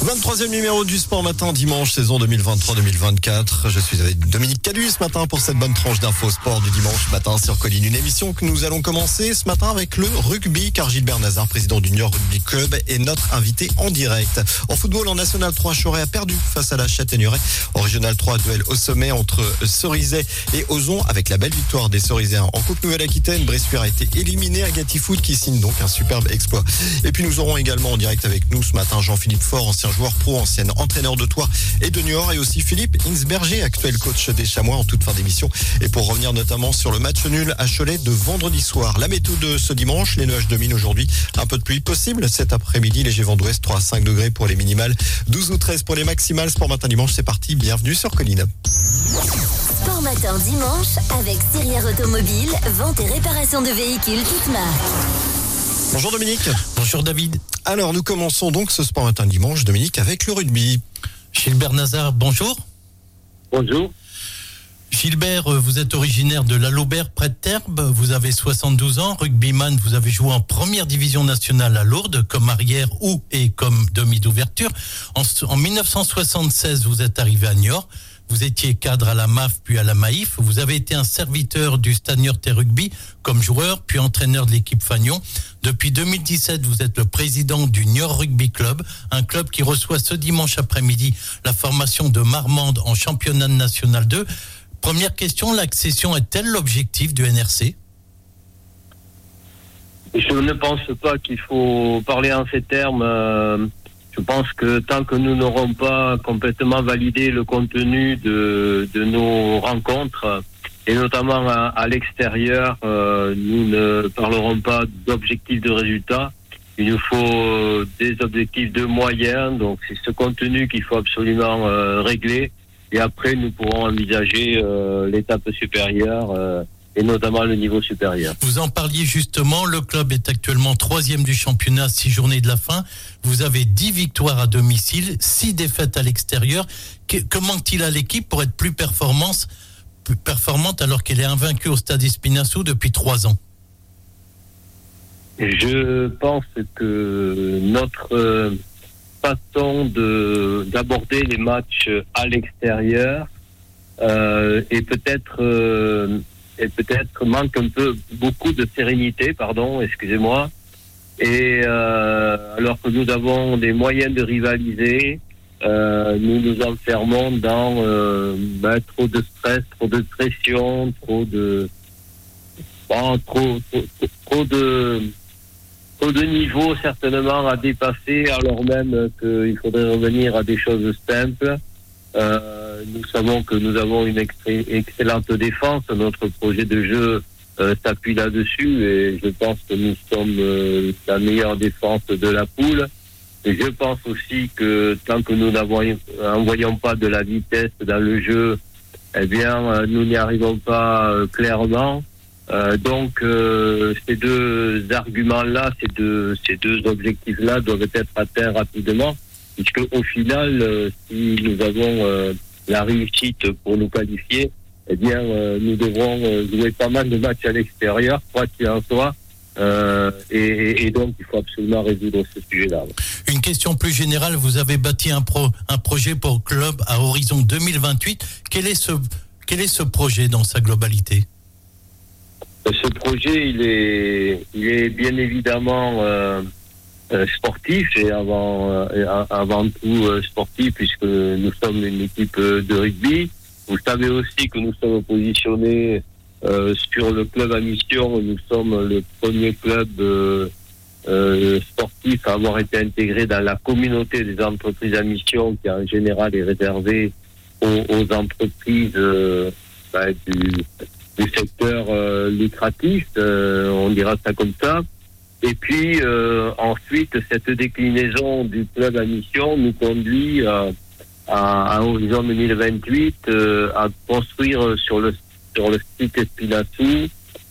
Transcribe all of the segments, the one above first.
23e numéro du Sport Matin, dimanche, saison 2023-2024. Je suis avec Dominique Calu ce matin pour cette bonne tranche d'infos sport du dimanche matin sur Colline. Une émission que nous allons commencer ce matin avec le rugby, car Gilbert Nazar, président du Niort Rugby Club, est notre invité en direct. En football, en National 3, Choret a perdu face à la Châtaigneraie. En Régional 3, duel au sommet entre Cerizay et Ozon, avec la belle victoire des Cerizayens. En Coupe Nouvelle-Aquitaine, Bressuire a été éliminé à Gatifoot, qui signe donc un superbe exploit. Et puis nous aurons également en direct avec nous ce matin Jean-Philippe Faure, ancien joueur pro, ancien entraîneur de Troyes et de Niort, et aussi Philippe Hinsberger, actuel coach des Chamois, en toute fin d'émission. Et pour revenir notamment sur le match nul à Cholet de vendredi soir. La météo de ce dimanche, les nuages dominent aujourd'hui. Un peu de pluie possible cet après-midi, léger vent d'ouest, 3 à 5 degrés pour les minimales, 12 ou 13 pour les maximales. Sport Matin dimanche, c'est parti, bienvenue sur Colline. Sport Matin dimanche avec Sirière Automobile, vente et réparation de véhicules toutes marques. Bonjour Dominique. Bonjour David. Alors nous commençons donc ce Sport Matin dimanche, Dominique, avec le rugby. Gilbert Nazar, bonjour. Bonjour. Gilbert, vous êtes originaire de la Laubert, près de Terbe. Vous avez 72 ans. Rugbyman, vous avez joué en première division nationale à Lourdes, comme arrière et comme demi d'ouverture. En 1976, vous êtes arrivé à Niort. Vous étiez cadre à la MAF puis à la Maïf. Vous avez été un serviteur du Stade Niortais Rugby comme joueur puis entraîneur de l'équipe Fagnon. Depuis 2017, vous êtes le président du Niort Rugby Club, un club qui reçoit ce dimanche après-midi la formation de Marmande en championnat national 2. Première question, l'accession est-elle l'objectif du NRC ? Je ne pense pas qu'il faut parler en ces termes. Je pense que tant que nous n'aurons pas complètement validé le contenu de nos rencontres, et notamment à l'extérieur, nous ne parlerons pas d'objectifs de résultats. Il nous faut des objectifs de moyens, donc c'est ce contenu qu'il faut absolument régler. Et après, nous pourrons envisager l'étape supérieure, et notamment le niveau supérieur. Vous en parliez justement, le club est actuellement 3e du championnat, 6 journées de la fin. Vous avez 10 victoires à domicile, 6 défaites à l'extérieur. Que manque-t-il à l'équipe pour être plus performante alors qu'elle est invaincue au Stade Espinassou depuis 3 ans ? Je pense que notre façon d'aborder les matchs à l'extérieur est peut-être manque beaucoup de sérénité, excusez-moi. Et alors que nous avons des moyens de rivaliser, nous nous enfermons dans trop de stress, trop de pression, trop de niveaux certainement à dépasser, alors même qu'il faudrait revenir à des choses simples. Nous savons que nous avons une excellente défense. Notre projet de jeu s'appuie là-dessus, et je pense que nous sommes la meilleure défense de la poule. Et je pense aussi que tant que nous n'envoyons pas de la vitesse dans le jeu, eh bien, nous n'y arrivons pas clairement. Donc, ces deux arguments-là, ces deux objectifs-là doivent être atteints rapidement, puisque au final, si nous avons la réussite pour nous qualifier, eh bien, nous devrons jouer pas mal de matchs à l'extérieur, quoi qu'il en soit, et donc il faut absolument résoudre ce sujet-là. Une question plus générale, vous avez bâti un projet pour le club à horizon 2028. Quel est ce projet dans sa globalité ? Ce projet, il est bien évidemment sportif, et avant tout sportif, puisque nous sommes une équipe de rugby. Vous savez aussi que nous sommes positionnés sur le club à mission. Nous sommes le premier club sportif à avoir été intégré dans la communauté des entreprises à mission, qui en général est réservée aux entreprises du secteur lucratif, on dira ça comme ça. Et puis ensuite, cette déclinaison du club à mission nous conduit à horizon 2028 à construire sur le site Espinassou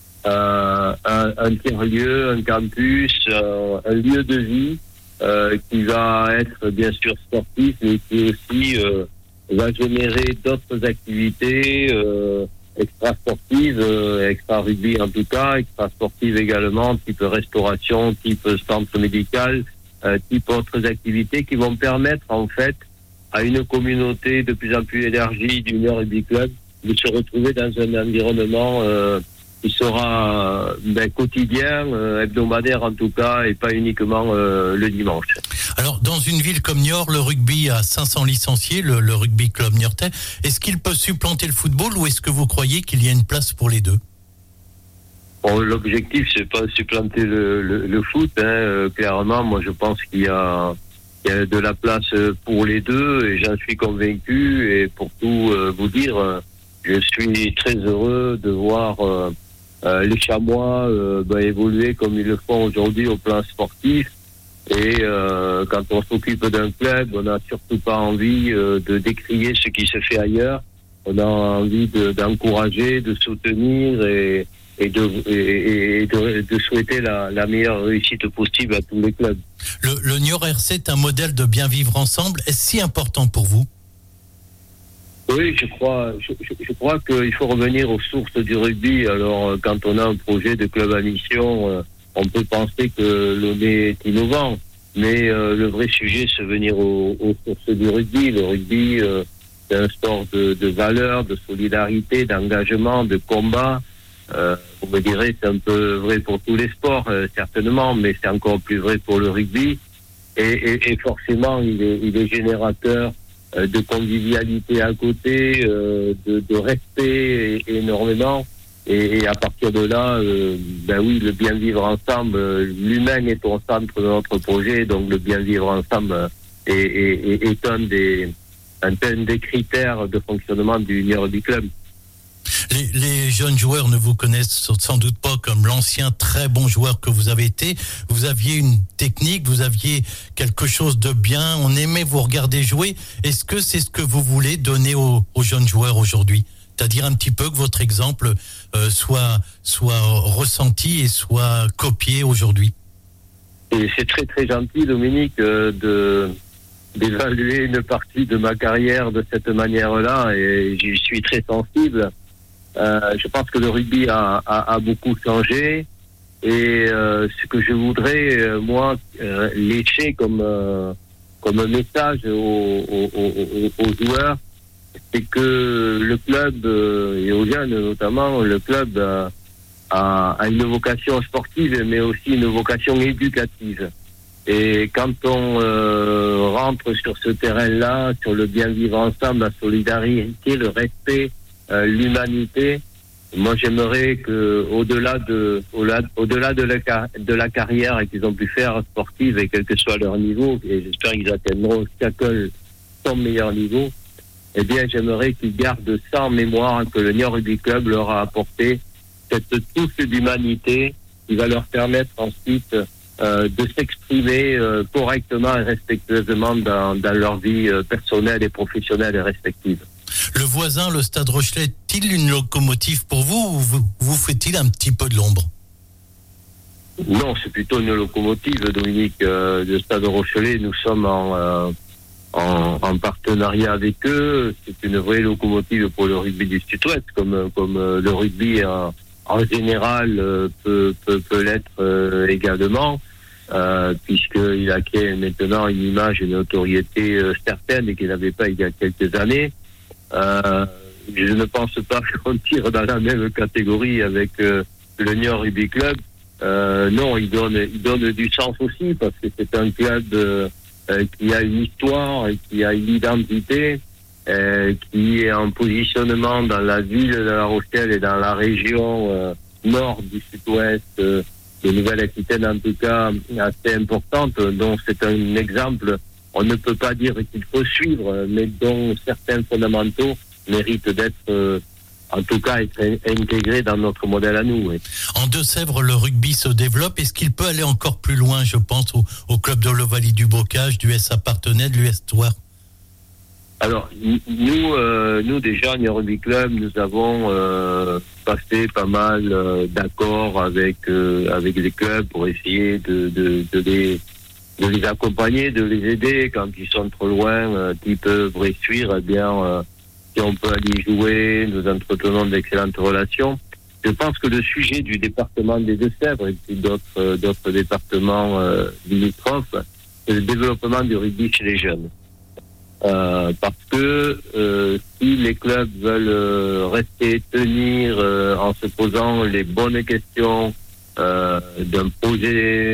un tiers-lieu, un campus, un lieu de vie qui va être bien sûr sportif, mais qui aussi va générer d'autres activités extra-sportives, extra-rugby en tout cas, extra-sportives également, type restauration, type centre médical, type autres activités qui vont permettre en fait à une communauté de plus en plus élargie du Niort Rugby Club de se retrouver dans un environnement qui sera quotidien, hebdomadaire en tout cas, et pas uniquement le dimanche. Alors, dans une ville comme Niort, le rugby a 500 licenciés, le rugby club niortais. Est-ce qu'il peut supplanter le football ou est-ce que vous croyez qu'il y a une place pour les deux ? Bon, l'objectif, c'est pas supplanter le foot. Clairement, moi, je pense qu'il y a de la place pour les deux et j'en suis convaincu. Et pour tout vous dire, je suis très heureux de voir les Chamois évoluer comme ils le font aujourd'hui au plan sportif. Et quand on s'occupe d'un club, on n'a surtout pas envie de décrier ce qui se fait ailleurs. On a envie d'encourager, de soutenir et de souhaiter la meilleure réussite possible à tous les clubs. Le Niort RC est un modèle de bien vivre ensemble. Est-ce si important pour vous ? Oui, je crois qu'il faut revenir aux sources du rugby. Alors, quand on a un projet de club à mission, on peut penser que l'on est innovant, mais le vrai sujet, c'est venir aux sources du rugby. Le rugby, c'est un sport de valeurs, de solidarité, d'engagement, de combat. Vous me direz, c'est un peu vrai pour tous les sports, certainement, mais c'est encore plus vrai pour le rugby. Et forcément, il est générateur de convivialité à côté, de respect énormément. Et à partir de là, le bien vivre ensemble, l'humain est au centre de notre projet, donc le bien vivre ensemble est un des critères de fonctionnement du Niort Rugby Club. Les jeunes joueurs ne vous connaissent sans doute pas comme l'ancien très bon joueur que vous avez été. Vous aviez une technique, vous aviez quelque chose de bien, on aimait vous regarder jouer. Est-ce que c'est ce que vous voulez donner aux jeunes joueurs aujourd'hui ? C'est-à-dire un petit peu que votre exemple soit ressenti et soit copié aujourd'hui. Et c'est très très gentil, Dominique, d'évaluer une partie de ma carrière de cette manière-là, et j'y suis très sensible. Je pense que le rugby a beaucoup changé, et ce que je voudrais, moi, lécher comme un message aux joueurs, c'est que le club, et aux jeunes notamment, le club a une vocation sportive, mais aussi une vocation éducative. Et quand on rentre sur ce terrain-là, sur le bien vivre ensemble, la solidarité, le respect, l'humanité, moi j'aimerais que au-delà de la carrière qu'ils ont pu faire sportive, et quel que soit leur niveau, et j'espère qu'ils atteindront chacun son meilleur niveau, eh bien j'aimerais qu'ils gardent ça en mémoire, que le Niort Rugby Club leur a apporté cette touche d'humanité qui va leur permettre ensuite de s'exprimer correctement et respectueusement dans leur vie personnelle et professionnelle et respective. Le voisin, le Stade Rochelais, est-il une locomotive pour vous, ou vous fait-il un petit peu de l'ombre ? Non, c'est plutôt une locomotive, Dominique. Le Stade Rochelais, nous sommes en partenariat avec eux. C'est une vraie locomotive pour le rugby du Sud-Ouest, comme le rugby en général peut l'être également, puisqu'il acquiert maintenant une image et une notoriété certaine qu'il n'avait pas il y a quelques années. Je ne pense pas qu'on tire dans la même catégorie avec le Niort Rugby Club. Non, il donne du sens aussi, parce que c'est un club qui a une histoire et qui a une identité, qui est en positionnement dans la ville de La Rochelle et dans la région nord du Sud-Ouest de Nouvelle-Aquitaine, en tout cas assez importante. Donc c'est un exemple, on ne peut pas dire qu'il faut suivre, mais dont certains fondamentaux méritent d'être en tout cas être intégrés dans notre modèle à nous. Oui. En Deux-Sèvres, le rugby se développe. Est-ce qu'il peut aller encore plus loin, je pense, au club de l'Ovalie du Bocage, du SA Partenay, de l'US Thouars ? Alors, nous déjà, Niort Rugby Club, nous avons passé pas mal d'accords avec les clubs pour essayer de les accompagner, de les aider quand ils sont trop loin, type Bressuire, eh bien, si on peut aller jouer, nous entretenons d'excellentes relations. Je pense que le sujet du département des Deux-Sèvres et puis d'autres départements limitrophes, c'est le développement du rugby chez les jeunes. Parce que si les clubs veulent rester, tenir en se posant les bonnes questions d'un projet,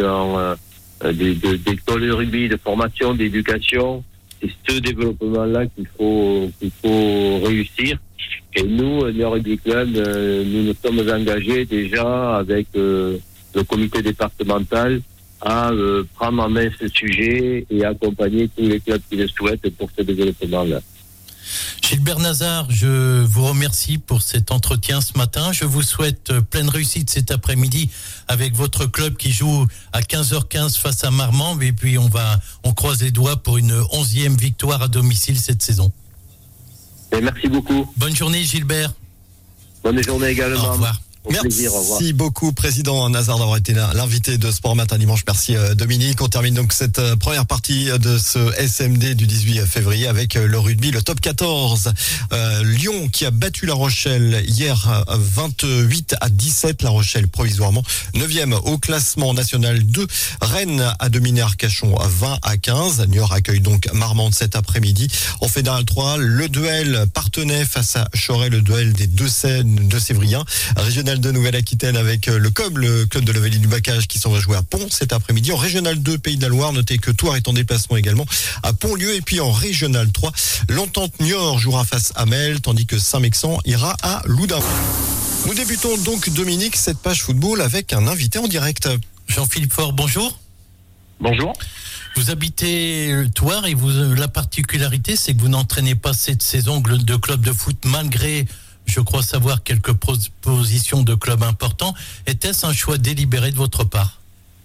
d'école de rugby, de formation, d'éducation, c'est ce développement-là qu'il faut réussir. Et nous, Niort Rugby Club, nous nous sommes engagés déjà avec le comité départemental à prendre en main ce sujet et accompagner tous les clubs qui le souhaitent pour ce développement-là. Gilbert Nazar, je vous remercie pour cet entretien ce matin. Je vous souhaite pleine réussite cet après-midi avec votre club qui joue à 15h15 face à Marmande. Et puis on croise les doigts pour une 11e victoire à domicile cette saison. Et merci beaucoup. Bonne journée Gilbert. Bonne journée également. Au revoir. Merci beaucoup, Président Nazar, d'avoir été l'invité de Sport Matin Dimanche. Merci, Dominique. On termine donc cette première partie de ce SMD du 18 février avec le rugby, le top 14. Lyon qui a battu La Rochelle hier 28-17. La Rochelle provisoirement 9e au classement national 2. Rennes a dominé Arcachon 20-15. Niort accueille donc Marmande cet après-midi. En Fédéral 3, le duel Parthenay face à Choret, le duel des deux Sévriens. Régional de Nouvelle-Aquitaine avec le club de Levelly du Bacage qui s'en va jouer à Pont cet après-midi. En Régional 2, Pays de la Loire, notez que Thouars est en déplacement également à Pontlieu. Et puis en Régional 3, l'Entente Niort jouera face à Mel, tandis que Saint-Mexan ira à Loudun. Nous débutons donc, Dominique, cette page football avec un invité en direct. Jean-Philippe Faure, bonjour. Bonjour. Vous habitez Thouars et la particularité, c'est que vous n'entraînez pas cette saison de club de foot malgré, je crois savoir, quelques propositions de clubs importants. Était-ce un choix délibéré de votre part ?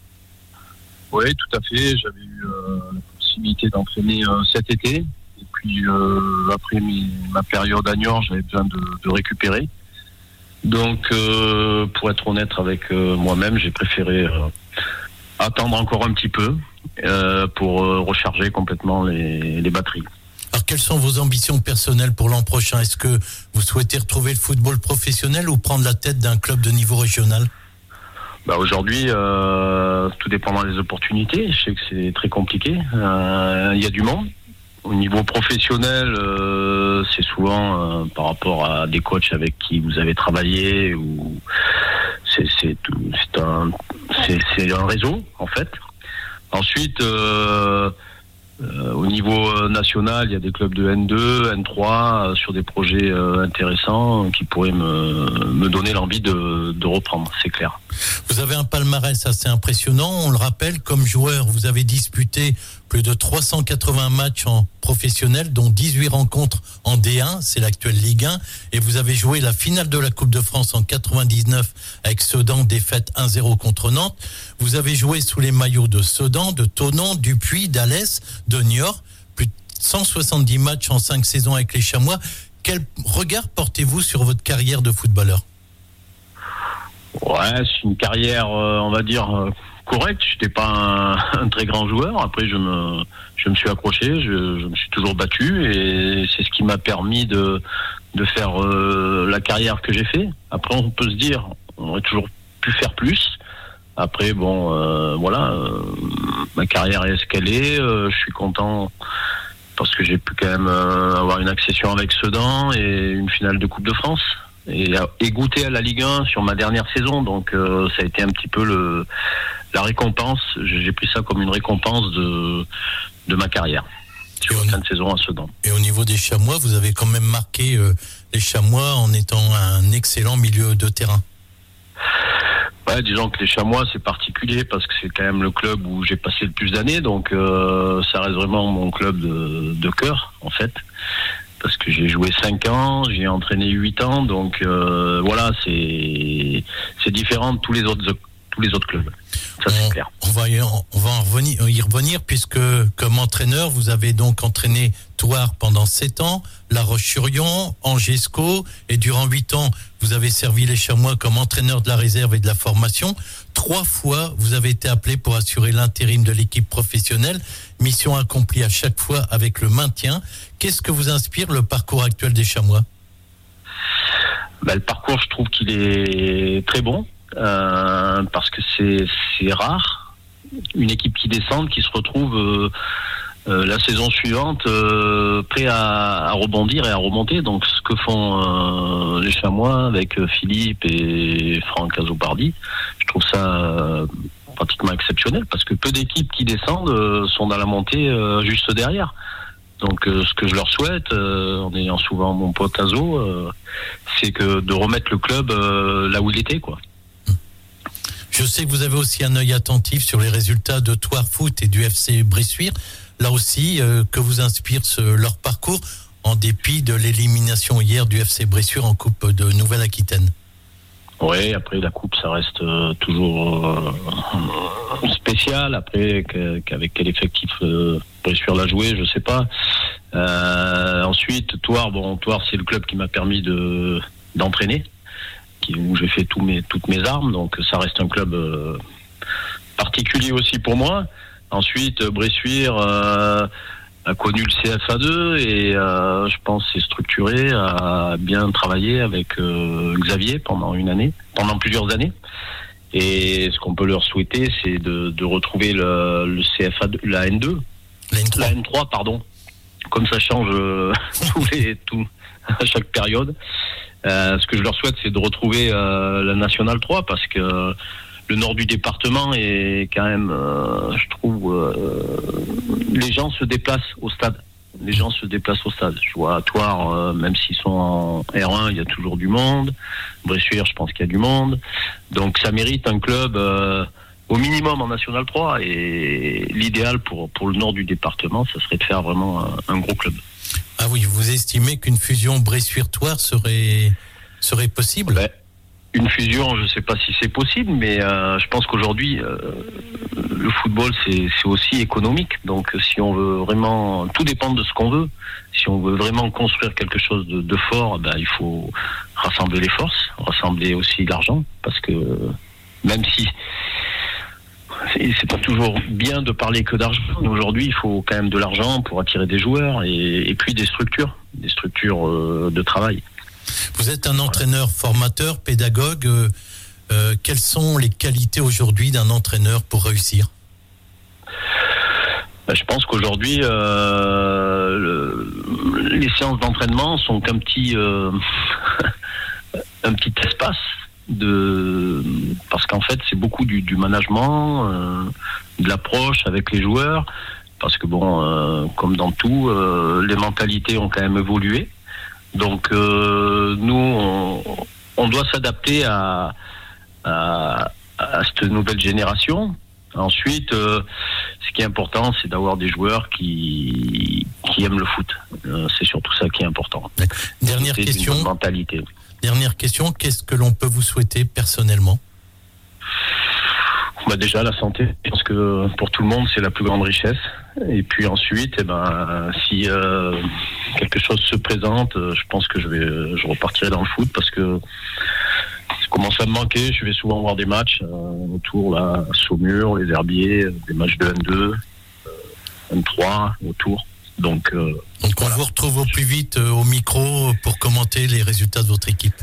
Oui, tout à fait. J'avais eu la possibilité d'entraîner cet été. Et puis, après ma période à Niort, j'avais besoin de récupérer. Donc, pour être honnête avec moi-même, j'ai préféré attendre encore un petit peu pour recharger complètement les batteries. Alors, quelles sont vos ambitions personnelles pour l'an prochain ? Est-ce que vous souhaitez retrouver le football professionnel ou prendre la tête d'un club de niveau régional ? Aujourd'hui, tout dépendant des opportunités. Je sais que c'est très compliqué. Il y a du monde. Au niveau professionnel, c'est souvent par rapport à des coachs avec qui vous avez travaillé. Ou c'est un réseau, en fait. Ensuite... au niveau national, il y a des clubs de N2, N3 sur des projets intéressants qui pourraient me donner l'envie de reprendre, c'est clair. Vous avez un palmarès assez impressionnant, on le rappelle, comme joueur, vous avez disputé plus de 380 matchs en professionnel, dont 18 rencontres en D1, c'est l'actuelle Ligue 1, et vous avez joué la finale de la Coupe de France en 99 avec Sedan, défaite 1-0 contre Nantes. Vous avez joué sous les maillots de Sedan, de Thonon, du Puy, d'Alès, de Niort, plus de 170 matchs en 5 saisons avec les Chamois. Quel regard portez-vous sur votre carrière de footballeur ? Ouais, c'est une carrière, on va dire, correcte. Je n'étais pas un très grand joueur. Après, je me suis accroché, je me suis toujours battu et c'est ce qui m'a permis de faire la carrière que j'ai fait. Après, on peut se dire, on aurait toujours pu faire plus. Après, ma carrière est ce qu'elle est. Je suis content parce que j'ai pu quand même avoir une accession avec Sedan et une finale de Coupe de France. Et goûter à la Ligue 1 sur ma dernière saison. Donc, ça a été un petit peu la récompense. J'ai pris ça comme une récompense de ma carrière sur fin de saison à Sedan. Et au niveau des Chamois, vous avez quand même marqué les Chamois en étant un excellent milieu de terrain. Ouais, disons que les Chamois, c'est particulier parce que c'est quand même le club où j'ai passé le plus d'années. Donc, ça reste vraiment mon club de cœur, en fait. Parce que j'ai joué 5 ans, j'ai entraîné 8 ans, donc c'est différent de tous les autres clubs. Ça, c'est clair. On va y revenir puisque comme entraîneur, vous avez donc entraîné Thouars pendant 7 ans, La Roche-sur-Yon, Angesco, et durant 8 ans, vous avez servi les Chamois comme entraîneur de la réserve et de la formation. 3 fois, vous avez été appelé pour assurer l'intérim de l'équipe professionnelle. Mission accomplie à chaque fois avec le maintien. Qu'est-ce que vous inspire le parcours actuel des Chamois ? Le parcours, je trouve qu'il est très bon parce que c'est rare une équipe qui descend, qui se retrouve la saison suivante prêt à rebondir et à remonter. Donc ce que font les Chamois avec Philippe et Franck Azopardi, je trouve ça pratiquement exceptionnel, parce que peu d'équipes qui descendent sont dans la montée juste derrière. Donc ce que je leur souhaite, en ayant souvent mon pote Azo, c'est que de remettre le club là où il était, quoi. Je sais que vous avez aussi un œil attentif sur les résultats de Thouars Foot et du FC Bressuire. Là aussi, que vous inspire leur parcours en dépit de l'élimination hier du FC Bressuire en Coupe de Nouvelle-Aquitaine? Oui, après la coupe, ça reste toujours spécial. Après, qu'avec quel effectif Bressuire l'a joué, je sais pas. Ensuite, Thouars, c'est le club qui m'a permis d'entraîner, où j'ai fait toutes mes armes. Donc, ça reste un club particulier aussi pour moi. Ensuite, Bressuire a connu le CFA2 et je pense s'est structuré, a bien travaillé avec Xavier pendant plusieurs années. Et ce qu'on peut leur souhaiter, c'est de retrouver le CFA2, la N2, la N3, pardon. Comme ça change à chaque période. Ce que je leur souhaite, c'est de retrouver la Nationale 3, parce que le nord du département est quand même, je trouve, les gens se déplacent au stade. Je vois à Thouars, même s'ils sont en R1, il y a toujours du monde. Bressuire, je pense qu'il y a du monde. Donc ça mérite un club au minimum en National 3. Et l'idéal pour le nord du département, ça serait de faire vraiment un gros club. Ah oui, vous estimez qu'une fusion Bressuire-Thouars serait possible? Ouais. Une fusion, je ne sais pas si c'est possible, mais je pense qu'aujourd'hui, le football, c'est aussi économique. Donc, si on veut vraiment... Tout dépend de ce qu'on veut. Si on veut vraiment construire quelque chose de fort, il faut rassembler les forces, rassembler aussi l'argent, parce que même si c'est pas toujours bien de parler que d'argent, mais aujourd'hui, il faut quand même de l'argent pour attirer des joueurs et puis des structures de travail. Vous êtes un entraîneur formateur, pédagogue. Quelles sont les qualités aujourd'hui d'un entraîneur pour réussir? Je pense qu'aujourd'hui, les séances d'entraînement sont qu'un petit espace parce qu'en fait, c'est beaucoup du management, de l'approche avec les joueurs, parce que comme dans tout, les mentalités ont quand même évolué. Donc nous, on doit s'adapter à cette nouvelle génération. Ensuite, ce qui est important, c'est d'avoir des joueurs qui aiment le foot. C'est surtout ça qui est important. Dernière question. Une bonne mentalité. Dernière question, qu'est-ce que l'on peut vous souhaiter personnellement? Déjà la santé, parce que pour tout le monde c'est la plus grande richesse. Et puis ensuite, si quelque chose se présente, je pense que je repartirai dans le foot, parce que ça commence à me manquer. Je vais souvent voir des matchs autour, là, à Saumur, les Herbiers, des matchs de N2, N3 autour. Donc on vous retrouve au plus vite au micro pour commenter les résultats de votre équipe.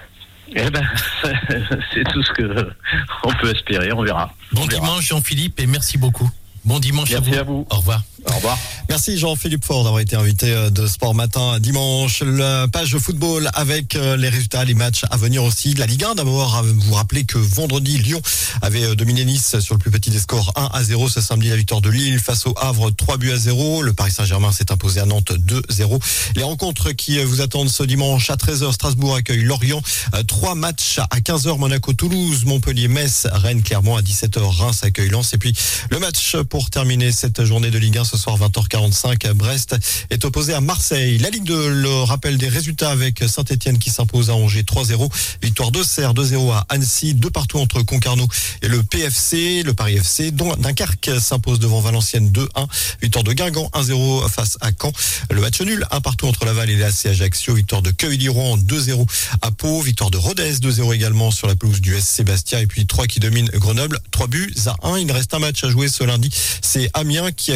C'est tout ce que on peut espérer, on verra. Bon dimanche Jean-Philippe, et merci beaucoup. Bon dimanche. Merci à vous. Au revoir. Au revoir. Merci Jean-Philippe Faure d'avoir été invité de Sport Matin dimanche. La page football avec les résultats, les matchs à venir aussi de la Ligue 1. D'abord, vous rappelez que vendredi, Lyon avait dominé Nice sur le plus petit des scores 1-0. Ce samedi, la victoire de Lille face au Havre 3-0. Le Paris Saint-Germain s'est imposé à Nantes 2-0. Les rencontres qui vous attendent ce dimanche à 13h, Strasbourg accueille Lorient. 3 matchs à 15h, Monaco-Toulouse, Montpellier-Metz, Rennes-Clermont à 17h, Reims accueille Lens. Et puis le match pour terminer cette journée de Ligue 1 ce soir 20h45, Brest est opposé à Marseille. La Ligue 2, le rappel des résultats avec Saint-Etienne qui s'impose à Angers 3-0, victoire d'Auxerre 2-0 à Annecy, 2 partout entre Concarneau et le PFC, le Paris FC, dont Dunkerque s'impose devant Valenciennes 2-1, victoire de Guingamp 1-0 face à Caen, le match nul 1 partout entre Laval et l'AC Ajaccio, victoire de Quevilly-Rouen 2-0 à Pau, victoire de Rodez 2-0 également sur la pelouse du SC Bastia, et puis 3 qui domine Grenoble 3-1. Il reste un match à jouer ce lundi, c'est Amiens qui accueillera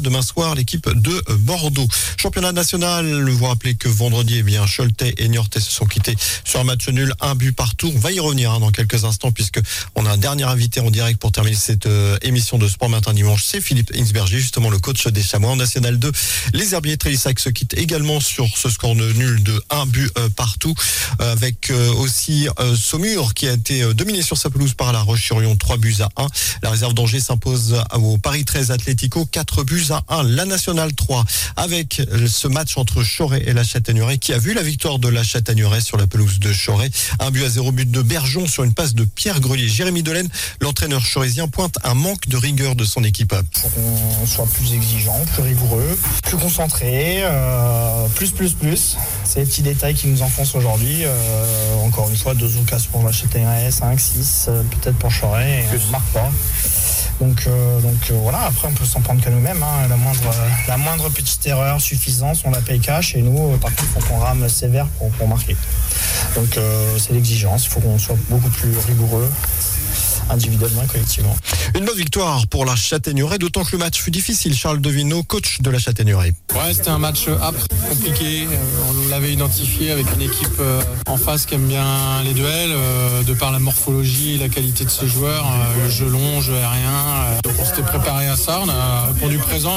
demain soir l'équipe de Bordeaux. Championnat national, vous rappelez que vendredi, Choletais et Niortais se sont quittés sur un match nul, 1 but partout. On va y revenir dans quelques instants puisque on a un dernier invité en direct pour terminer cette émission de Sport Matin Dimanche. C'est Philippe Hinsberger, justement le coach des Chamois en National 2. Les Herbiers Trélissac se quittent également sur ce score nul de 1 but partout, avec aussi Saumur qui a été dominé sur sa pelouse par La Roche-sur-Yon, 3 buts à 1. La réserve d'Angers s'impose au Paris 13 Atlético, 4 buts à 1. La Nationale 3 avec ce match entre Choret et la Châtaigneraie qui a vu la victoire de la Châtaigneraie sur la pelouse de Choret. 1 but à 0, but de Bergeon sur une passe de Pierre Grelier. Jérémy Delaine, l'entraîneur chorézien, pointe un manque de rigueur de son équipe. Faut qu'on soit plus exigeant, plus rigoureux, plus concentré, plus. C'est les petits détails qui nous enfoncent aujourd'hui. Encore une fois, 2 occasions pour la Châtaigneraie, 5, 6, peut-être pour Choret, et on ne marque pas. Donc voilà, après on peut s'en prendre qu'à nous-mêmes. Hein. La moindre petite erreur, suffisance, on la paye cash. Et nous, par contre, il faut qu'on rame sévère pour marquer. Donc c'est l'exigence, il faut qu'on soit beaucoup plus rigoureux, individuellement et collectivement. Une bonne victoire pour la Châtaigneraie, d'autant que le match fut difficile. Charles Devineau, coach de la Châtaigneraie. Ouais, c'était un match âpre, compliqué. On l'avait identifié avec une équipe en face qui aime bien les duels, de par la morphologie et la qualité de ses joueurs, le jeu long, jeu aérien. Donc on s'était préparé à ça, on a répondu présent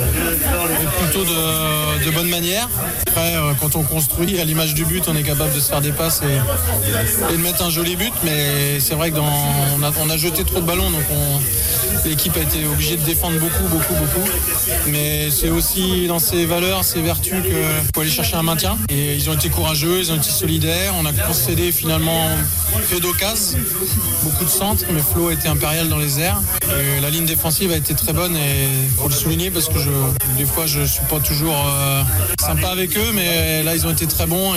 et plutôt de bonne manière. Après, quand on construit, à l'image du but, on est capable de se faire des passes et de mettre un joli but, mais c'est vrai que on a jeté trop de ballons, donc l'équipe a été obligée de défendre beaucoup. Mais c'est aussi dans ses valeurs, ses vertus qu'il faut aller chercher un maintien. Et ils ont été courageux, ils ont été solidaires. On a concédé finalement peu d'occasions, beaucoup de centres, mais Flo a été impérial dans les airs. Et la ligne défensive a été très bonne et il faut le souligner parce que des fois je suis pas toujours sympa avec eux, mais là ils ont été très bons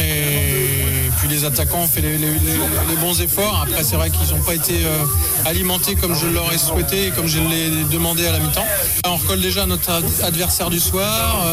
et puis les attaquants ont fait les bons efforts. Après c'est vrai qu'ils n'ont pas été alimentés comme je l'aurais souhaité et comme je l'ai demandé à la mi-temps. On recolle déjà notre adversaire du soir.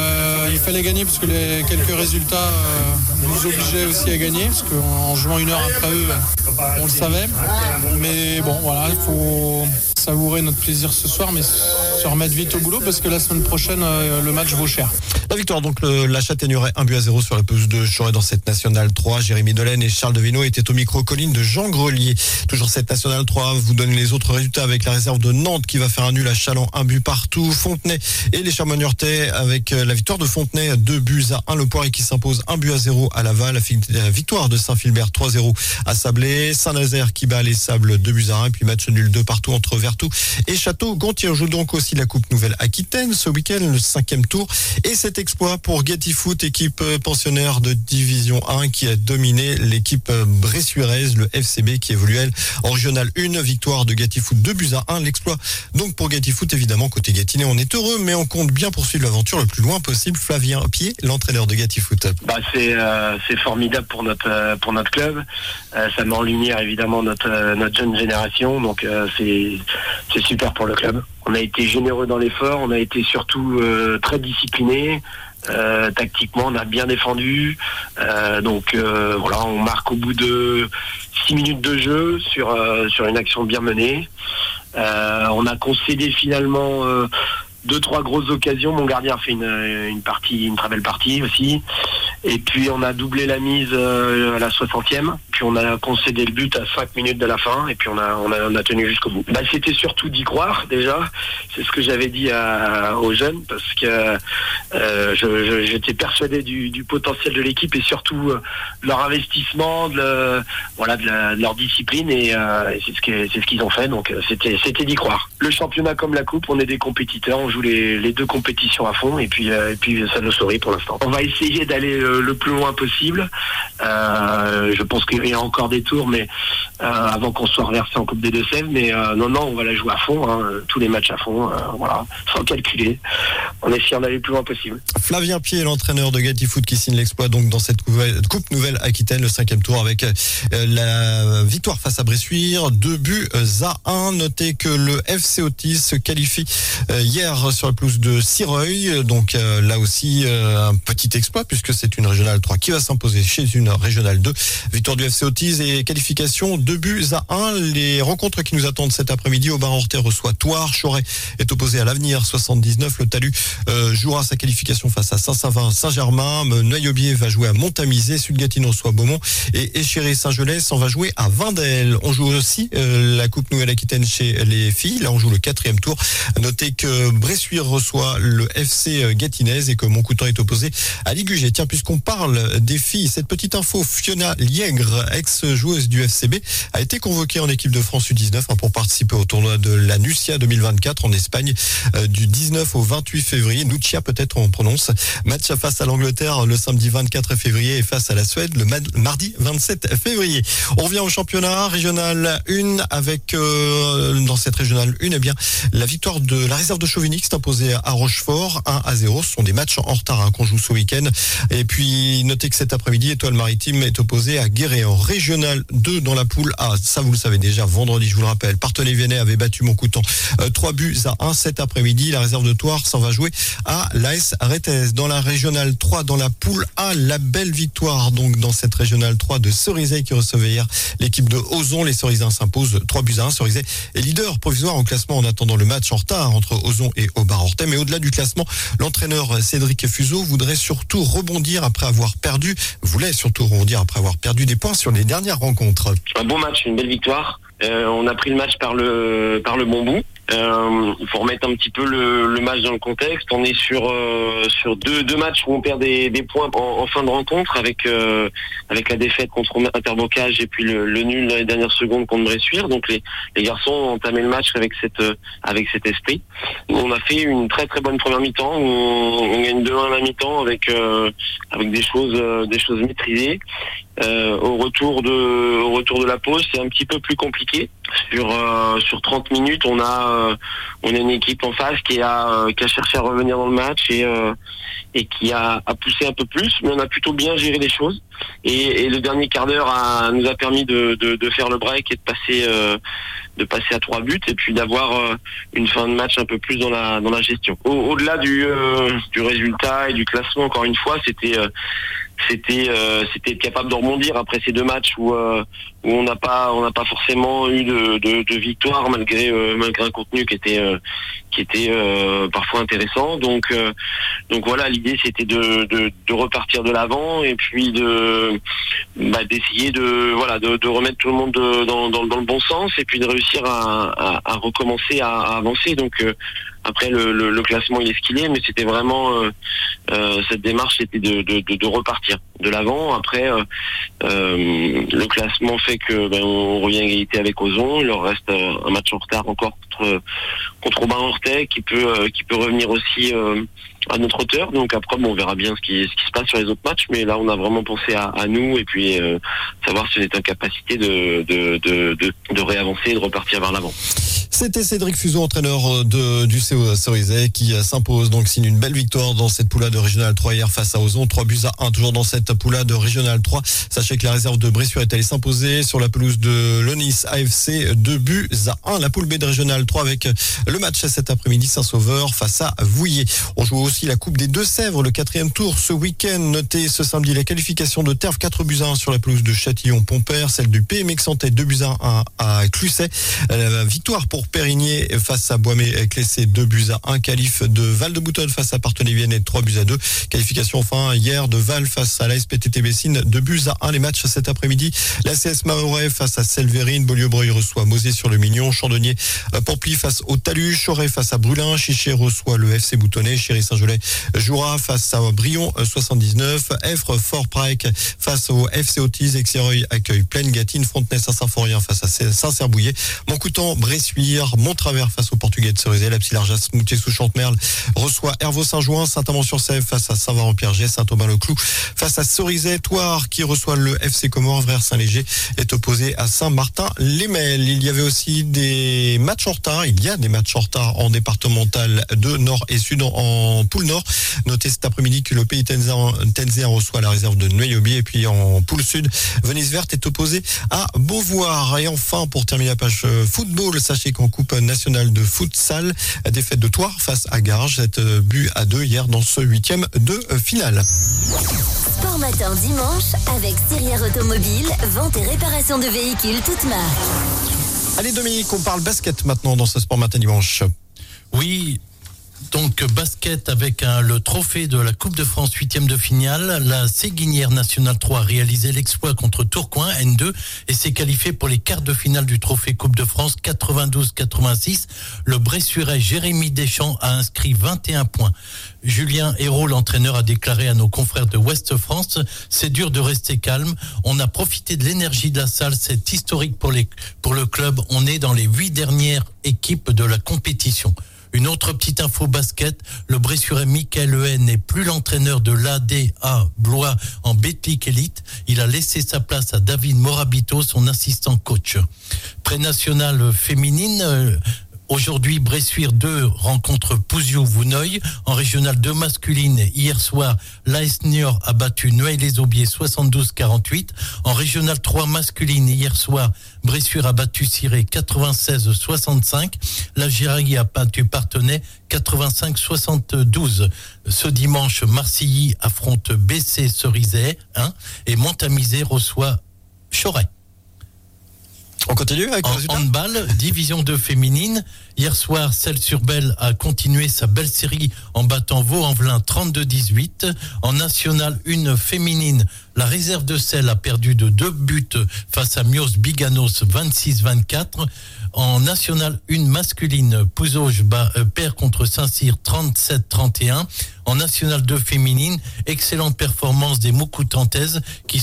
Il fallait gagner parce que quelques résultats nous obligeaient aussi à gagner, parce qu'en jouant 1 heure après eux, on le savait. Mais bon, voilà, il faut savourer notre plaisir ce soir, mais se remettre vite au boulot parce que la semaine prochaine, le match vaut cher. La victoire, donc la Châtaigneraie, 1 but à 0 sur la pelouse de Choret dans cette Nationale 3. Jérémy Delaine et Charles Devineau étaient au micro-colline de Jean Grelier. Toujours cette Nationale 3, vous donne les autres résultats avec la réserve de Nantes qui va faire un nul à Châlons, 1 but partout. Fontenay et les Chamois-Niortais avec la victoire de Fontenay, 2 buts à 1. Le Poirier qui s'impose 1 but à 0 à Laval. La victoire de Saint-Philbert, 3-0 à Sablé. Saint-Nazaire qui bat les Sables, 2 buts à 1. Et puis match nul 2 partout entre Vertou et Château-Gontier. On joue donc aussi la Coupe Nouvelle-Aquitaine ce week-end, le 5e tour. Et cet exploit pour Gatti Foot, équipe pensionnaire de Division 1 qui a dominé l'équipe bressuiraise, le FCB, qui évolue elle en Régional 1. Victoire de Gatti Foot, 2 buts à 1. L'exploit donc pour Gatti Foot, évidemment côté Gâtinais, on est heureux, mais on compte bien poursuivre l'aventure le plus loin possible. Flavien Pied, l'entraîneur de Gatti Foot. C'est formidable pour notre club. Ça met en lumière évidemment notre jeune génération, donc c'est super pour le club. On a été généreux dans l'effort, on a été surtout très disciplinés. Tactiquement, on a bien défendu. Voilà, on marque au bout de 6 minutes de jeu sur une action bien menée. On a concédé finalement 2-3 grosses occasions. Mon gardien a fait une très belle partie aussi. Et puis on a doublé la mise à la 60e. Puis on a concédé le but à 5 minutes de la fin. Et puis on a tenu jusqu'au bout. C'était surtout d'y croire déjà. C'est ce que j'avais dit aux jeunes, parce que j'étais persuadé du potentiel de l'équipe et surtout de leur investissement, de leur discipline. Et c'est ce qu'ils ont fait. Donc c'était d'y croire. Le championnat comme la coupe, on est des compétiteurs. On joue les 2 compétitions à fond. Et puis ça nous sourit pour l'instant. On va essayer d'aller le plus loin possible. Je pense qu'il y a encore des tours, mais avant qu'on soit reversé en Coupe des Deux-Sèvres. Mais non, on va la jouer à fond, tous les matchs à fond, sans calculer, en essayant d'aller le plus loin possible. Flavien Pied, l'entraîneur de Gatti Foot, qui signe l'exploit donc dans cette Coupe Nouvelle-Aquitaine, le 5e tour, avec la victoire face à Bressuire, 2 buts à 1. Notez que le FC Otis se qualifie hier sur la pelouse de Sireuil, donc là aussi un petit exploit puisque c'est une régionale 3 qui va s'imposer chez une régionale 2. Victoire du FC Autise et qualification 2-1. Les rencontres qui nous attendent cet après-midi, Aubin-Hortet reçoit Thouars, Choret est opposé à l'Avenir 79. Le Talus jouera sa qualification face à Saint-Savin-Saint-Germain. Noyaubier va jouer à Montamisé. Sud-Gatineau reçoit Beaumont et Échiré-Saint-Gelais s'en va jouer à Vindel. On joue aussi la Coupe Nouvelle-Aquitaine chez les filles. Là, on joue le 4e tour. Notez que Bressuire reçoit le FC Gâtinais et que Montcoutan est opposé à Ligugé. Tiens, puisqu'on parle des filles, cette petite info, Fiona Liègre, ex-joueuse du FCB, a été convoquée en équipe de France U19 pour participer au tournoi de la Nucia 2024 en Espagne du 19 au 28 février. Nucia, peut-être on prononce. Match face à l'Angleterre le samedi 24 février et face à la Suède le mardi 27 février. On revient au championnat régional 1 avec dans cette régionale 1, eh bien, la victoire de la réserve de Chauvigny qui s'est imposée à Rochefort 1-0. Ce sont des matchs en retard qu'on joue ce week-end. Et puis, notez que cet après-midi, Étoile Maritime est opposée à Guéret en régional 2 dans la poule A. Ça, vous le savez déjà, vendredi, je vous le rappelle, Parthenay-Viennet avait battu Montcoutan 3-1 cet après-midi. La réserve de Thouars s'en va jouer à l'AS Réthèse. Dans la régionale 3, dans la poule A, la belle victoire donc dans cette régionale 3 de Cerizay qui recevait hier l'équipe de Ozon. Les Cerizayens s'imposent 3-1. Cerizay est leader provisoire en classement en attendant le match en retard entre Ozon et Aubin-Hortet. Mais au-delà du classement, l'entraîneur Cédric Fuseau voulait surtout rebondir après avoir perdu des points sur les dernières rencontres. Un bon match, une belle victoire. On a pris le match par le bon bout. Il faut remettre un petit peu le match dans le contexte. On est sur deux matchs où on perd des points en fin de rencontre avec la défaite contre Interbocage et puis le nul dans les dernières secondes contre Bressuire. Donc les garçons ont entamé le match avec cet esprit. On a fait une très très bonne première mi-temps où on gagne 2-1 à la mi-temps avec des choses maîtrisées. Au retour de la pause, c'est un petit peu plus compliqué. Sur 30 minutes, on a une équipe en face qui a cherché à revenir dans le match et qui a poussé un peu plus, mais on a plutôt bien géré les choses. Et le dernier quart d'heure nous a permis de faire le break et de passer à 3 buts et puis d'avoir une fin de match un peu plus dans la gestion. Au-delà du résultat et du classement, encore une fois, c'était être capable de rebondir après ces deux matchs où on n'a pas forcément eu de victoire malgré un contenu qui était parfois intéressant. Donc voilà, l'idée c'était de repartir de l'avant et puis d'essayer de remettre tout le monde dans le bon sens et puis de réussir à recommencer à avancer. Donc après le classement il est ce qu'il est, mais c'était vraiment cette démarche, c'était de repartir de l'avant. Après le classement fait que on revient à égalité avec Ozon. Il leur reste un match en retard encore contre Aubin-Hortet qui peut revenir aussi à notre hauteur. Donc après on verra bien ce qui se passe sur les autres matchs, mais là on a vraiment pensé à nous et puis savoir si on est en capacité de réavancer et de repartir vers l'avant. C'était Cédric Fuseau, entraîneur du CO Cerizay, qui s'impose, donc signe une belle victoire dans cette poule de Régional 3 hier face à Ozon, 3-1, toujours dans cette poule de Régional 3. Sachez que la réserve de Bressuire est allée s'imposer sur la pelouse de l'Onis AFC, 2-1. La poule B de Régional 3 avec le match cet après-midi, Saint-Sauveur face à Vouillé. On joue aussi la Coupe des Deux-Sèvres, le 4e tour ce week-end. Notez ce samedi la qualification de Terve, 4-1 sur la pelouse de Châtillon-Pompère, celle du PMX Santé, 2-1 à Clusset. La victoire pour Périgné face à Boismé-Clessé, 2-1. Qualif de Val-de-Boutonne face à Parthenay-Viennet, 3-2. Qualification enfin hier de Val face à l'ASPTT Bessines, 2-1. Les matchs cet après-midi, la CS Mahorais face à Selverine, Beaulieu-Breuil reçoit Mosée-sur-le-Mignon, Chandonnier Pamply face au Talus, Choret face à Brulin, Chiché reçoit le FC Boutonnet, Chéry-Saint-Gelais jouera face à Brion 79, Effre Fort-Praec face au FC Autise, Exereuil accueille Plaine-Gâtine, Fontenay-Saint-Symphorien face à Saint-Cerbouillet, Montcoutan Bressuire, Monttravers face au Portugais de Cerizay, la Psy-Largas Moutier-sous-Chantemerle reçoit Hervaux-Saint-Jouin, Saint-Amand-sur-Sèvre face à Saint-Varan-Pierre-Gé, Saint-Aubin-le-Clou face à Cerizay, Thouars qui reçoit le FC Comores, Vrers-Saint-Léger est opposé à Saint-Martin-les-Melles. Il y avait aussi des matchs en retard, en départemental de Nord et Sud en poule Nord. Notez cet après-midi que le Pays Tenzéen reçoit la réserve de Noyaubier et puis en poule Sud, Venise Verte est opposé à Beauvoir. Et enfin, pour terminer la page football, sachez qu'en Coupe nationale de futsal, défaite de Thouars face à Garges, 7-2 hier dans ce 8e de finale. Sport Matin dimanche avec Sirière Automobile, vente et réparation de véhicules toutes marques. Allez Dominique, on parle basket maintenant dans ce Sport Matin dimanche. Oui, donc basket avec le trophée de la Coupe de France 8e de finale. La Séguinière Nationale 3 a réalisé l'exploit contre Tourcoing N2 et s'est qualifié pour les quarts de finale du trophée Coupe de France 92-86. Le Bressurais Jérémy Deschamps a inscrit 21 points. Julien Hérault, l'entraîneur, a déclaré à nos confrères de Ouest France: c'est dur de rester calme. On a profité de l'énergie de la salle. C'est historique pour le club. On est dans les 8 dernières équipes de la compétition. Une autre petite info basket, le Bressurais Michael Lehen n'est plus l'entraîneur de l'ADA Blois en Betclic Elite. Il a laissé sa place à David Morabito, son assistant coach. Pré-nationale féminine, aujourd'hui, Bressuire 2 rencontre Pouziou-Vouneuil. En régional 2 masculine, hier soir, l'AS Niort a battu Nueil-les-Aubiers 72-48. En régional 3 masculine, hier soir, Bressuire a battu Ciré 96-65. La Géraille a battu Parthenay 85-72. Ce dimanche, Marcilly affronte Bessé-Cerizay et Montamisé reçoit Choret. On continue avec le résultat. En handball, division 2 féminine. Hier soir, Celles-sur-Belle a continué sa belle série en battant Vaux-en-Velin 32-18. En national 1 féminine, la réserve de Celles a perdu de 2 buts face à Mios Biganos 26-24. En national 1 masculine, Pouzauges perd contre Saint-Cyr 37-31. En national 2 féminine, excellente performance des Moucoutantaises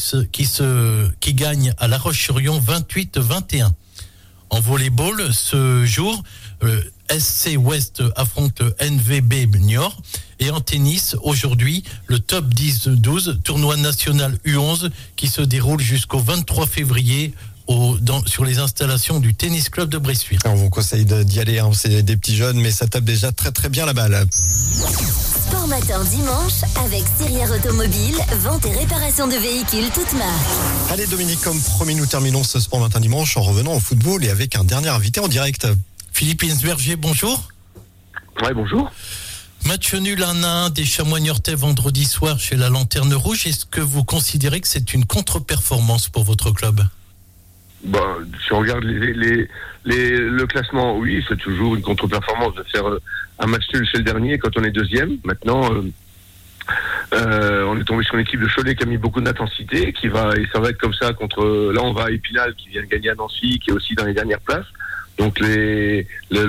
qui gagnent à La Roche-sur-Yon 28-21. En volleyball, ce jour, SC Ouest affronte NVB Niort. Et en tennis, aujourd'hui, le top 10-12, tournoi national U11 qui se déroule jusqu'au 23 février sur les installations du Tennis Club de Bressuire. On vous conseille d'y aller, c'est des petits jeunes, mais ça tape déjà très très bien la balle. Sport Matin dimanche avec Sirière Automobile, vente et réparation de véhicules toutes marques. Allez Dominique, comme promis, nous terminons ce Sport Matin dimanche en revenant au football et avec un dernier invité en direct. Philippe Hinsberger, bonjour. Ouais, bonjour. Match nul 1-1 des Chamois niortais vendredi soir chez la Lanterne Rouge. Est-ce que vous considérez que c'est une contre-performance pour votre club ? Si on regarde le classement, oui, c'est toujours une contre-performance de faire un match nul chez le dernier quand on est deuxième. Maintenant, on est tombé sur une équipe de Cholet qui a mis beaucoup d'intensité, et ça va être comme ça contre. Là, on va à Épinal qui vient de gagner à Nancy, qui est aussi dans les dernières places. Donc le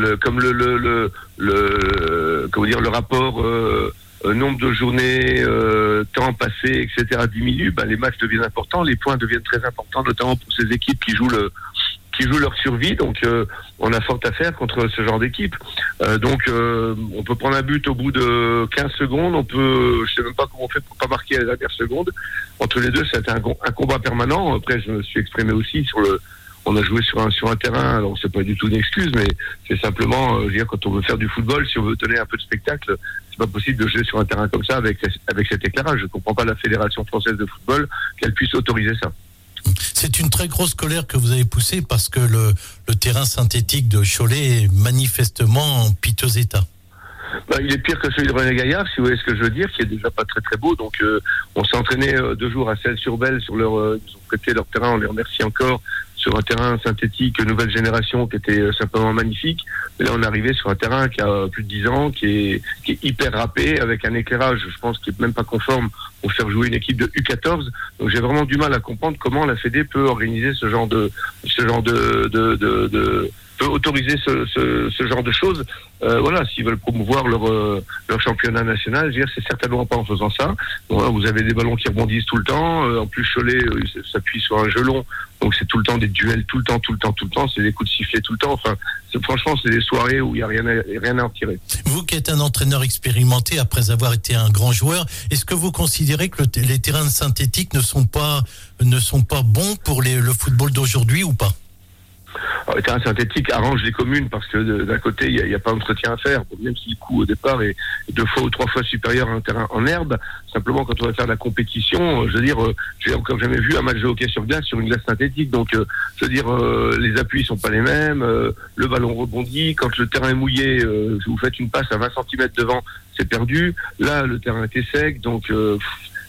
rapport nombre de journées, temps passé, etc. diminue, les matchs deviennent importants, les points deviennent très importants, notamment pour ces équipes qui jouent leur survie. Donc on a fort à faire contre ce genre d'équipe. On peut prendre un but au bout de 15 secondes, je sais même pas comment on fait pour pas marquer à la dernière seconde. Entre les deux, c'était un combat permanent. Après, je me suis exprimé aussi on a joué sur un terrain, alors c'est pas du tout une excuse, mais c'est simplement, quand on veut faire du football, si on veut donner un peu de spectacle, c'est pas possible de jouer sur un terrain comme ça avec cet éclairage. Je comprends pas la Fédération française de football qu'elle puisse autoriser ça. C'est une très grosse colère que vous avez poussée parce que le terrain synthétique de Cholet est manifestement en piteux état. Il est pire que celui de René Gaillard, si vous voyez ce que je veux dire, qui est déjà pas très très beau. Donc on s'est entraîné 2 jours à Celles-sur-Belle ils ont prêté leur terrain, on les remercie encore, sur un terrain synthétique nouvelle génération qui était simplement magnifique. Et là, on est arrivé sur un terrain qui a plus de 10 ans, qui est hyper râpé, avec un éclairage, je pense, qui est même pas conforme pour faire jouer une équipe de U14. Donc j'ai vraiment du mal à comprendre comment la Fédé peut organiser ce genre de peut autoriser ce genre de choses. S'ils veulent promouvoir leur championnat national, je veux dire, c'est certainement pas en faisant ça. Voilà, vous avez des ballons qui rebondissent tout le temps. En plus, Cholet s'appuie sur un jeu long, donc c'est tout le temps des duels, tout le temps. C'est des coups de sifflet tout le temps. Enfin, franchement, c'est des soirées où il y a rien à en tirer. Vous qui êtes un entraîneur expérimenté après avoir été un grand joueur, est-ce que vous considérez que les terrains synthétiques ne sont pas bons pour le football d'aujourd'hui ou pas ? Alors, les terrains synthétiques arrangent les communes parce que d'un côté, il n'y a pas d'entretien à faire, même si le coût au départ est 2 fois ou 3 fois supérieur à un terrain en herbe. Simplement, quand on va faire de la compétition, j'ai encore jamais vu un match de hockey sur glace sur une glace synthétique. Donc, les appuis sont pas les mêmes, le ballon rebondit. Quand le terrain est mouillé, vous faites une passe à 20 cm devant, c'est perdu. Là, le terrain était sec, donc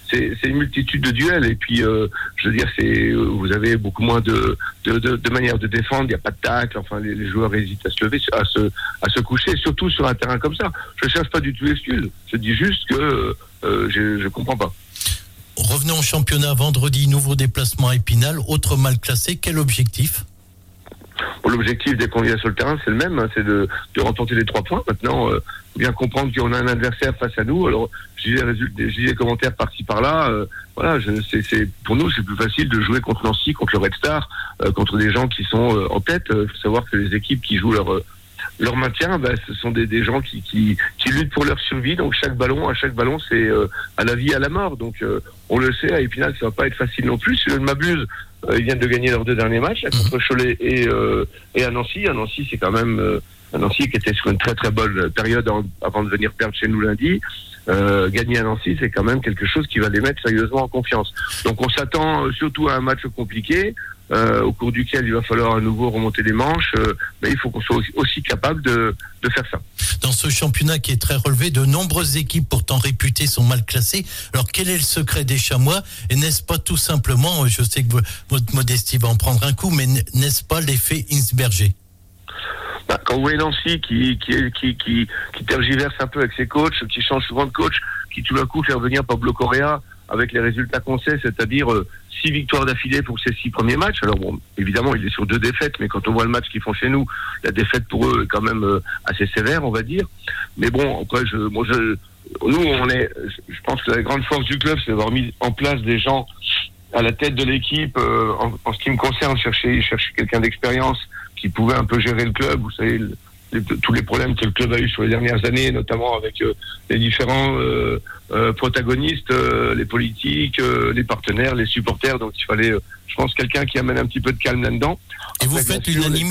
c'est une multitude de duels. Et puis, je veux dire, vous avez beaucoup moins de manières de défendre. Il n'y a pas de tacle. Enfin, les joueurs hésitent à se lever, à se coucher, surtout sur un terrain comme ça. Je cherche pas du tout l'excuse. Je dis juste que je comprends pas. Revenons au championnat vendredi, nouveau déplacement à Épinal, autre mal classé. Quel objectif ? L'objectif, dès qu'on vient sur le terrain, c'est le même, hein, c'est de remporter les 3 points. Maintenant, bien comprendre qu'on a un adversaire face à nous. Alors, j'ai des commentaires par-ci par-là. Voilà, pour nous, c'est plus facile de jouer contre Nancy, contre le Red Star, contre des gens qui sont en tête. Il faut savoir que les équipes qui jouent leur maintien, ce sont des gens qui luttent pour leur survie. Donc à chaque ballon, c'est à la vie, à la mort. Donc on le sait, à Épinal, ça va pas être facile non plus. Si je ne m'abuse, ils viennent de gagner leurs 2 derniers matchs, contre Cholet et à Nancy. À Nancy, c'est quand même Nancy qui était sur une très très bonne période avant de venir perdre chez nous lundi. Gagner à Nancy, c'est quand même quelque chose qui va les mettre sérieusement en confiance. Donc on s'attend surtout à un match compliqué. Au cours duquel il va falloir à nouveau remonter les manches, mais il faut qu'on soit aussi capable de faire ça. Dans ce championnat qui est très relevé, de nombreuses équipes pourtant réputées sont mal classées. Alors quel est le secret des Chamois ? Et n'est-ce pas tout simplement, je sais que votre modestie va en prendre un coup, mais n'est-ce pas l'effet Hinsberger ? Quand vous voyez Nancy qui tergiverse un peu avec ses coachs, qui change souvent de coach, qui tout d'un coup fait revenir Pablo Correa avec les résultats qu'on sait, c'est-à-dire 6 victoires d'affilée pour ses 6 premiers matchs. Alors bon, évidemment, il est sur 2 défaites, mais quand on voit le match qu'ils font chez nous, la défaite pour eux est quand même assez sévère, on va dire. Mais bon, après, je pense que la grande force du club, c'est d'avoir mis en place des gens à la tête de l'équipe. En ce qui me concerne, chercher quelqu'un d'expérience qui pouvait un peu gérer le club. Vous savez, tous les problèmes que le club a eu sur les dernières années, notamment avec les différents protagonistes, les politiques, les partenaires, les supporters. Donc il fallait, je pense, quelqu'un qui amène un petit peu de calme là-dedans. Et après, vous faites l'unanimité ?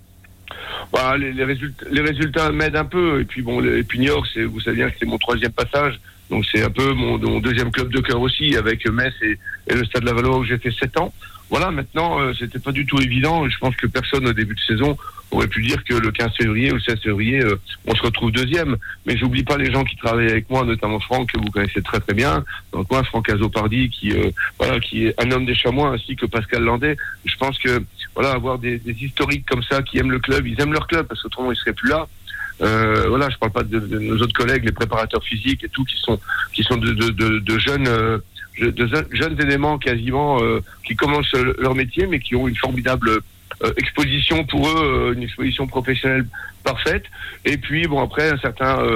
Les résultats m'aident un peu. Et puis bon, Niort, vous savez bien que c'est mon 3e passage. Donc c'est un peu mon 2e club de cœur aussi, avec Metz et le Stade Lavallois où j'ai fait 7 ans. Voilà, maintenant, c'était pas du tout évident. Je pense que personne au début de saison aurait pu dire que le 15 février ou le 16 février, on se retrouve 2e. Mais j'oublie pas les gens qui travaillent avec moi, notamment Franck, que vous connaissez très très bien. Donc moi, Franck Azopardi, qui est un homme des Chamois, ainsi que Pascal Landais. Je pense que avoir des historiques comme ça qui aiment le club, ils aiment leur club, parce qu'autrement ils seraient plus là. Je parle pas de nos autres collègues, les préparateurs physiques et tout, qui sont de jeunes éléments quasiment qui commencent leur métier, mais qui ont une formidable exposition pour eux, une exposition professionnelle parfaite. Et puis après une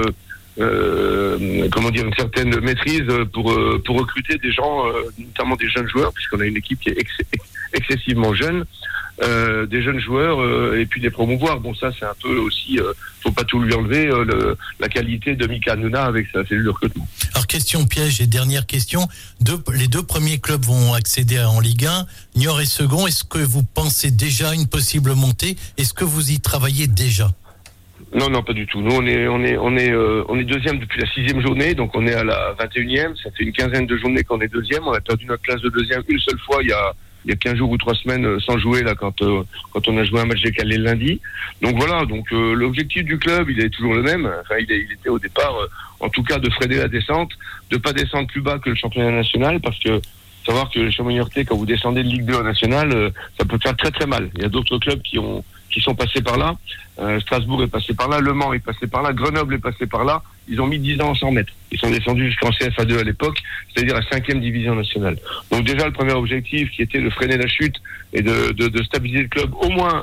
certaine maîtrise pour recruter des gens, notamment des jeunes joueurs, puisqu'on a une équipe qui est excessivement jeune. Des jeunes joueurs et puis les promouvoir. Bon, ça c'est un peu aussi, faut pas tout lui enlever, la qualité de Mika Hanouna avec sa cellule de recrutement. Alors question piège et dernière question, les 2 premiers clubs vont accéder en Ligue 1, Niort est second. Est-ce que vous pensez déjà à une possible montée ? Est-ce que vous y travaillez déjà ? Non, pas du tout. Nous, on est 2e depuis la 6e journée, donc on est à la 21e. Ça fait une quinzaine de journées qu'on est 2e. On a perdu notre place de 2e une seule fois il y a 15 jours ou 3 semaines sans jouer là quand on a joué un match décalé le lundi. Donc voilà, l'objectif du club, il est toujours le même. Enfin, il était au départ, en tout cas, de freiner la descente, de pas descendre plus bas que le championnat national, parce que savoir que le Chamonix-Niortais, quand vous descendez de Ligue 2 en national, ça peut faire très très mal. Il y a d'autres clubs qui sont passés par là. Strasbourg est passé par là, Le Mans est passé par là, Grenoble est passé par là. Ils ont mis 10 ans à s'en mettre. Ils sont descendus jusqu'en CFA2 à l'époque, c'est-à-dire à 5e division nationale. Donc déjà, le premier objectif qui était de freiner la chute et de stabiliser le club au moins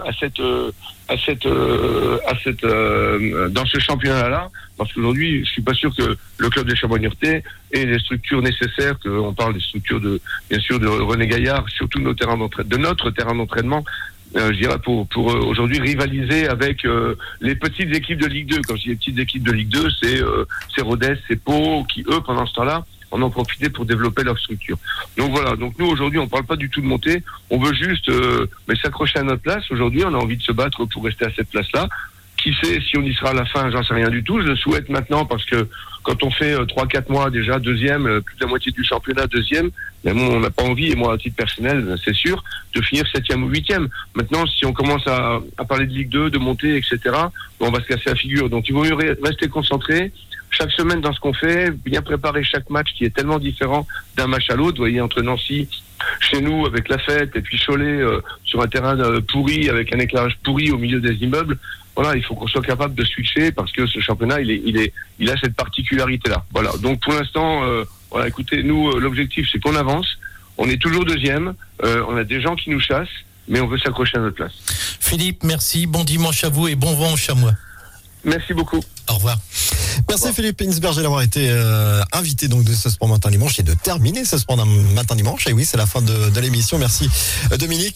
dans ce championnat-là, parce qu'aujourd'hui, je suis pas sûr que le club des Chamonix-Niortais ait les structures nécessaires, qu'on parle des structures bien sûr de René Gaillard, surtout de notre terrain d'entraînement, je dirais pour aujourd'hui rivaliser avec les petites équipes de Ligue 2. Quand je dis les petites équipes de Ligue 2, c'est Rodez, c'est Pau, qui eux, pendant ce temps-là, en ont profité pour développer leur structure. Donc voilà, donc nous aujourd'hui, on parle pas du tout de monter, on veut juste s'accrocher à notre place. Aujourd'hui, on a envie de se battre pour rester à cette place-là. Qui sait si on y sera à la fin, j'en sais rien du tout. Je le souhaite maintenant parce que quand on fait 3-4 mois déjà 2e, plus de la moitié du championnat 2e, mais bon, on n'a pas envie, et moi à titre personnel, c'est sûr, de finir 7e ou 8e. Maintenant, si on commence à parler de Ligue 2, de monter, etc., on va se casser la figure. Donc il vaut mieux rester concentré, chaque semaine dans ce qu'on fait, bien préparer chaque match qui est tellement différent d'un match à l'autre. Vous voyez, entre Nancy, chez nous, avec la fête, et puis Cholet, sur un terrain pourri, avec un éclairage pourri au milieu des immeubles. Voilà, il faut qu'on soit capable de switcher parce que ce championnat, il a cette particularité-là. Voilà. Donc pour l'instant, voilà, écoutez, nous, l'objectif, c'est qu'on avance. On est toujours deuxième. On a des gens qui nous chassent, mais on veut s'accrocher à notre place. Philippe, merci. Bon dimanche à vous et bon vent au chamois. Merci beaucoup. Au revoir. Merci Philippe Hinsberger d'avoir été invité donc de ce Sport Matin Dimanche et de terminer ce Sport Matin Dimanche. Et oui, c'est la fin de l'émission. Merci Dominique.